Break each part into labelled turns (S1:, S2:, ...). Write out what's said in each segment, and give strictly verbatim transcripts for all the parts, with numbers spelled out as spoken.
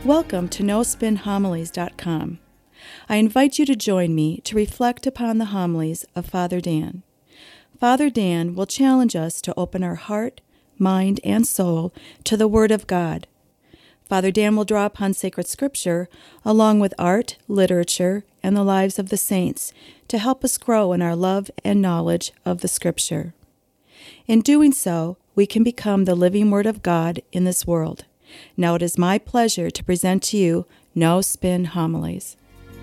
S1: Welcome to no spin homilies dot com. I invite you to join me to reflect upon the homilies of Father Dan. Father Dan will challenge us to open our heart, mind, and soul to the Word of God. Father Dan will draw upon sacred scripture along with art, literature, and the lives of the saints to help us grow in our love and knowledge of the scripture. In doing so, we can become the living Word of God in this world. Now it is my pleasure to present to you No Spin Homilies.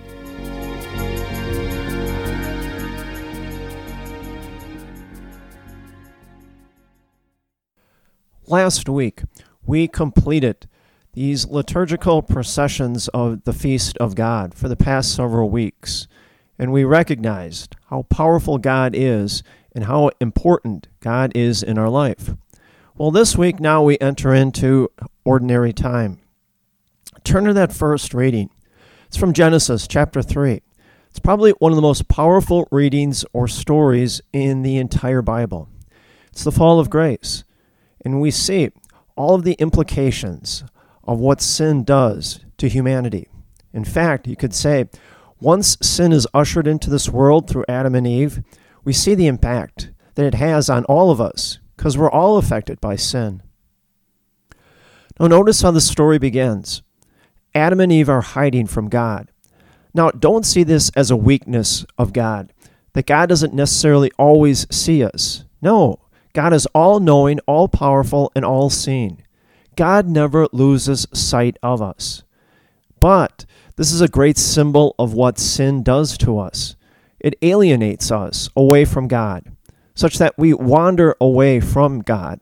S2: Last week, we completed these liturgical processions of the Feast of God for the past several weeks, and we recognized how powerful God is and how important God is in our life. Well, this week now we enter into ordinary time. Turn to that first reading. It's from Genesis chapter three. It's probably one of the most powerful readings or stories in the entire Bible. It's the fall of grace. And we see all of the implications of what sin does to humanity. In fact, you could say, once sin is ushered into this world through Adam and Eve, we see the impact that it has on all of us, because we're all affected by sin. Now notice how the story begins. Adam and Eve are hiding from God. Now don't see this as a weakness of God, that God doesn't necessarily always see us. No, God is all-knowing, all-powerful, and all-seeing. God never loses sight of us. But this is a great symbol of what sin does to us. It alienates us away from God, such that we wander away from God.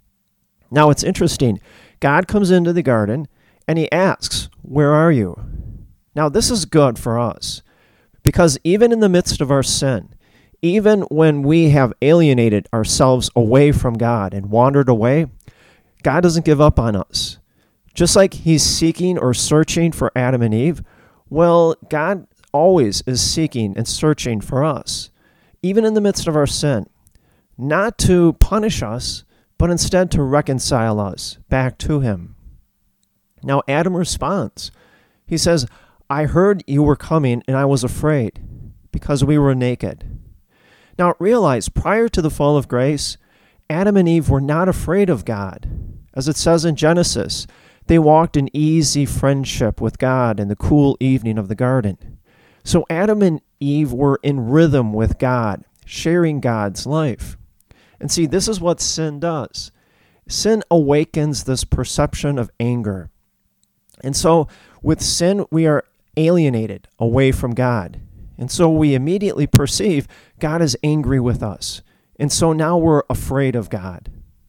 S2: Now it's interesting. God comes into the garden and he asks, "Where are you?" Now this is good for us, because even in the midst of our sin, even when we have alienated ourselves away from God and wandered away, God doesn't give up on us. Just like he's seeking or searching for Adam and Eve, well, God always is seeking and searching for us, even in the midst of our sin. Not to punish us, but instead to reconcile us back to him. Now Adam responds. He says, "I heard you were coming and I was afraid because we were naked." Now realize, prior to the fall of grace, Adam and Eve were not afraid of God. As it says in Genesis, they walked in easy friendship with God in the cool evening of the garden. So Adam and Eve were in rhythm with God, sharing God's life. And see, this is what sin does. Sin awakens this perception of anger. And so with sin, we are alienated away from God. And so we immediately perceive God is angry with us. And so now we're afraid of God.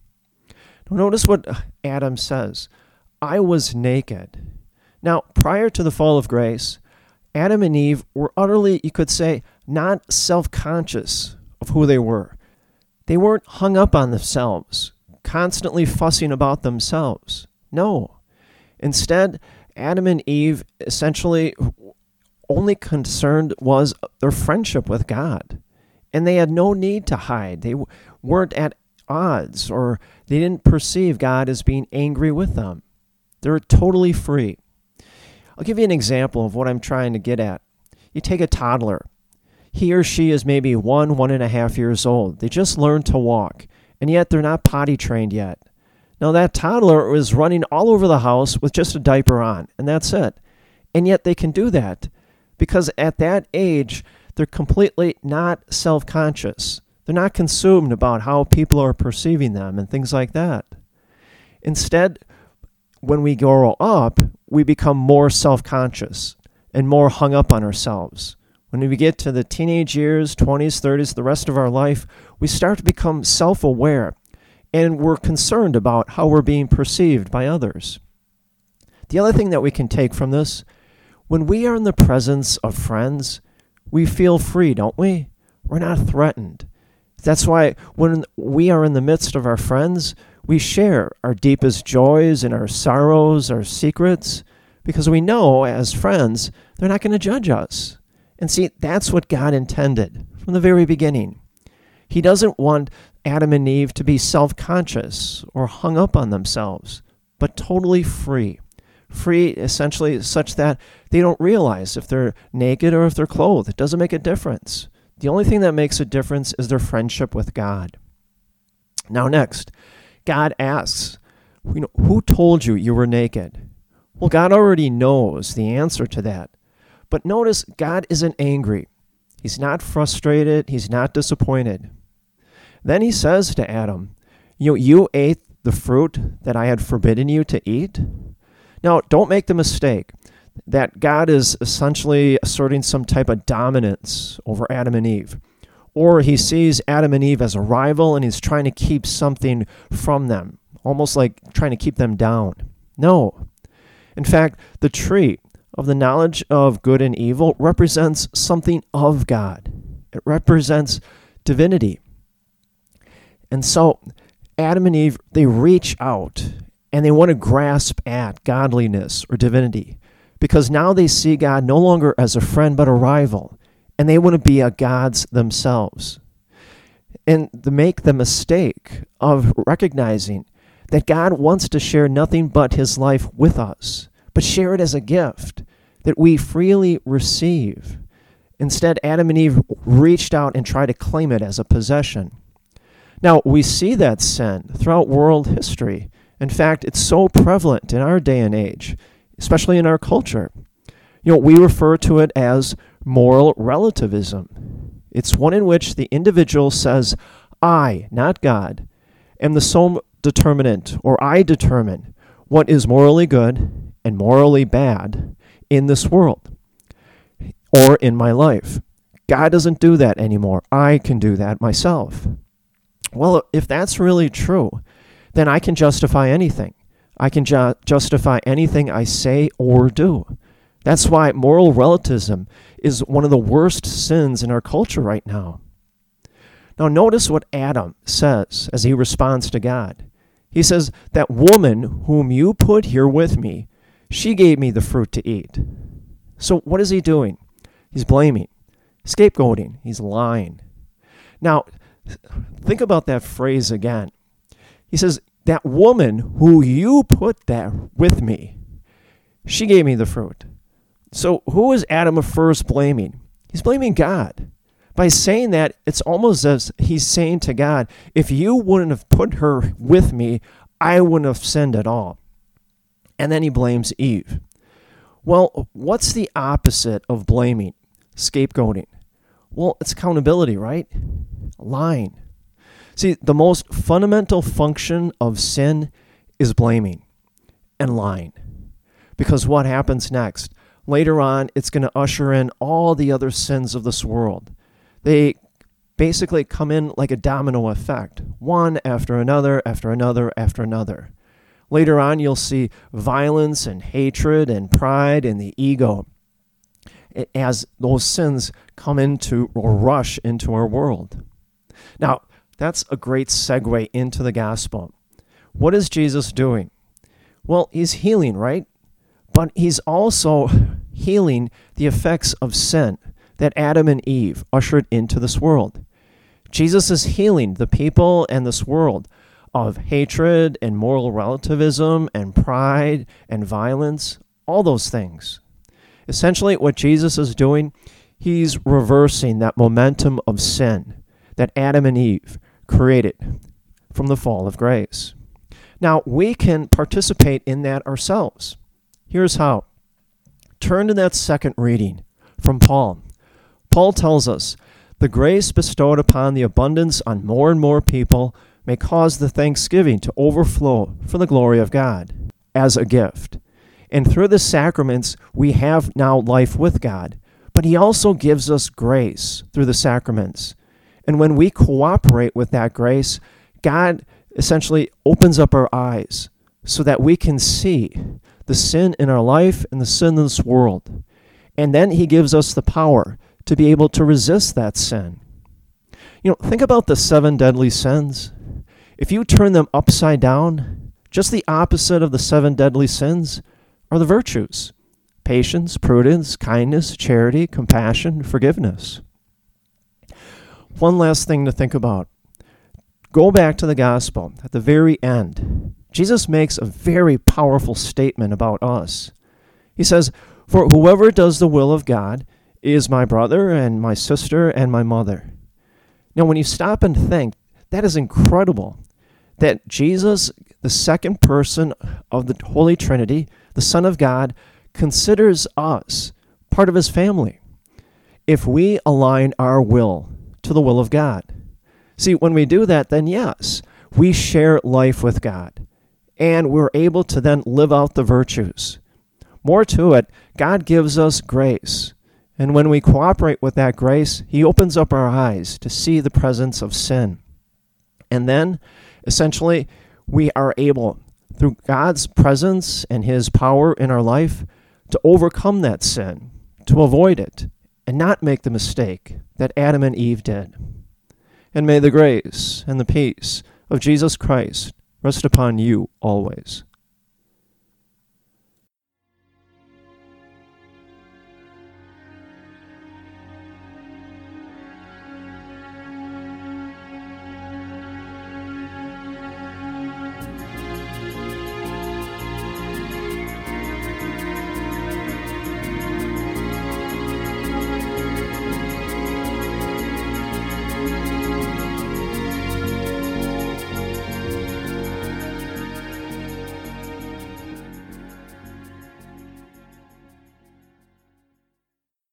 S2: Now notice what Adam says. "I was naked." Now, prior to the fall of grace, Adam and Eve were utterly, you could say, not self-conscious of who they were. They weren't hung up on themselves, constantly fussing about themselves. No. Instead, Adam and Eve essentially only concerned was their friendship with God. And they had no need to hide. They weren't at odds, or they didn't perceive God as being angry with them. They're totally free. I'll give you an example of what I'm trying to get at. You take a toddler. He or she is maybe one, one and a half years old. They just learned to walk, and yet they're not potty trained yet. Now that toddler is running all over the house with just a diaper on, and that's it. And yet they can do that because at that age, they're completely not self-conscious. They're not consumed about how people are perceiving them and things like that. Instead, when we grow up, we become more self-conscious and more hung up on ourselves. When we get to the teenage years, twenties, thirties, the rest of our life, we start to become self-aware, and we're concerned about how we're being perceived by others. The other thing that we can take from this, when we are in the presence of friends, we feel free, don't we? We're not threatened. That's why when we are in the midst of our friends, we share our deepest joys and our sorrows, our secrets, because we know as friends, they're not going to judge us. And see, that's what God intended from the very beginning. He doesn't want Adam and Eve to be self-conscious or hung up on themselves, but totally free, free essentially such that they don't realize if they're naked or if they're clothed. It doesn't make a difference. The only thing that makes a difference is their friendship with God. Now next, God asks, you know, who told you you were naked? Well, God already knows the answer to that. But notice, God isn't angry. He's not frustrated. He's not disappointed. Then he says to Adam, you know, you ate the fruit that I had forbidden you to eat? Now, don't make the mistake that God is essentially asserting some type of dominance over Adam and Eve. Or he sees Adam and Eve as a rival and he's trying to keep something from them, almost like trying to keep them down. No. In fact, the tree of the knowledge of good and evil represents something of God. It represents divinity. And so Adam and Eve, they reach out and they want to grasp at godliness or divinity because now they see God no longer as a friend but a rival, and they want to be a gods themselves. And they make the mistake of recognizing that God wants to share nothing but his life with us, but share it as a gift that we freely receive. Instead, Adam and Eve reached out and tried to claim it as a possession. Now, we see that sin throughout world history. In fact, it's so prevalent in our day and age, especially in our culture. You know, we refer to it as moral relativism. It's one in which the individual says, I, not God, am the sole determinant, or I determine what is morally good and morally bad in this world or in my life. God doesn't do that anymore. I can do that myself. Well, if that's really true, then I can justify anything. I can ju- justify anything I say or do. That's why moral relativism is one of the worst sins in our culture right now. Now notice what Adam says as he responds to God. He says, that woman whom you put here with me, she gave me the fruit to eat. So what is he doing? He's blaming, scapegoating, he's lying. Now, think about that phrase again. He says, that woman who you put there with me, she gave me the fruit. So who is Adam first blaming? He's blaming God. By saying that, it's almost as he's saying to God, if you wouldn't have put her with me, I wouldn't have sinned at all. And then he blames Eve. Well, what's the opposite of blaming? Scapegoating. Well, it's accountability, right? Lying. See, the most fundamental function of sin is blaming and lying. Because what happens next? Later on, it's going to usher in all the other sins of this world. They basically come in like a domino effect, one after another, after another, after another. Later on, you'll see violence and hatred and pride and the ego as those sins come into or rush into our world. Now, that's a great segue into the gospel. What is Jesus doing? Well, he's healing, right? But he's also healing the effects of sin that Adam and Eve ushered into this world. Jesus is healing the people and this world of hatred and moral relativism and pride and violence, all those things. Essentially, what Jesus is doing, he's reversing that momentum of sin that Adam and Eve created from the fall of grace. Now, we can participate in that ourselves. Here's how. Turn to that second reading from Paul. Paul tells us, the grace bestowed upon the abundance on more and more people may cause the thanksgiving to overflow for the glory of God as a gift. And through the sacraments, we have now life with God. But he also gives us grace through the sacraments. And when we cooperate with that grace, God essentially opens up our eyes so that we can see the sin in our life and the sin in this world. And then he gives us the power to be able to resist that sin. You know, think about the seven deadly sins. If you turn them upside down, just the opposite of the seven deadly sins are the virtues: patience, prudence, kindness, charity, compassion, forgiveness. One last thing to think about. Go back to the gospel. At the very end, Jesus makes a very powerful statement about us. He says, "For whoever does the will of God is my brother and my sister and my mother." Now, when you stop and think, that is incredible that Jesus, the second person of the Holy Trinity, the Son of God, considers us part of his family if we align our will to the will of God. See, when we do that, then yes, we share life with God, and we're able to then live out the virtues. More to it, God gives us grace, and when we cooperate with that grace, he opens up our eyes to see the presence of sin. And then, essentially, we are able, through God's presence and his power in our life, to overcome that sin, to avoid it, and not make the mistake that Adam and Eve did. And may the grace and the peace of Jesus Christ rest upon you always.